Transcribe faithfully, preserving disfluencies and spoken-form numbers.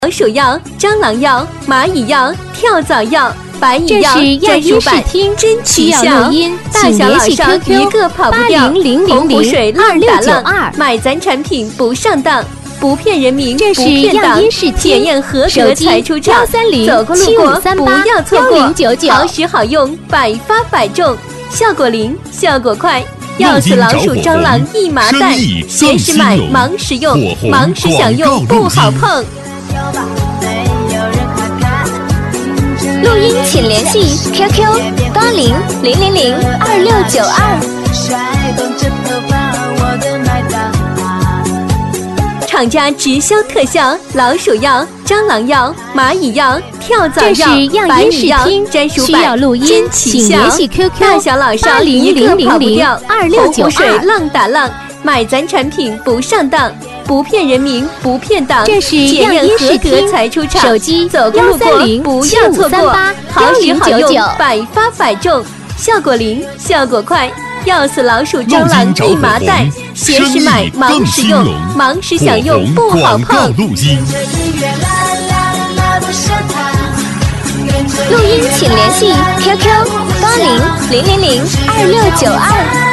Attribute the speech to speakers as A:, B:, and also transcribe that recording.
A: 老鼠药、蟑螂药、蚂蚁药、跳蚤药、白蚁药、专属版真奇效，大小老少一个跑不掉。洪湖水浪打浪，买咱产品不上当，不骗人民，不骗党，检验合格才出厂。走过路过不要错过，好使好用，百发百中，效果灵，效果快。要死老鼠蟑螂一麻袋，闲时买，忙时用，忙时享用不好碰。
B: 录音请联系 Q Q 八零零零零二六九二。
A: 厂家直销特效：老鼠药、蟑螂药、蚂蚁药、跳蚤药、白蚁药，专属版真奇效，大小老少一个跑不掉。洪湖水浪打浪，买咱产品不上当，不骗人民，不骗党，检验合格才出厂。
B: 手机
A: 走过路过不要错过，好使好用，百发百中，效果灵，效果快。要死老鼠蟑螂一麻袋，闲时买，忙时用，忙时享用不好碰。
B: 录音请联系 Q Q 八零零零零二六九二。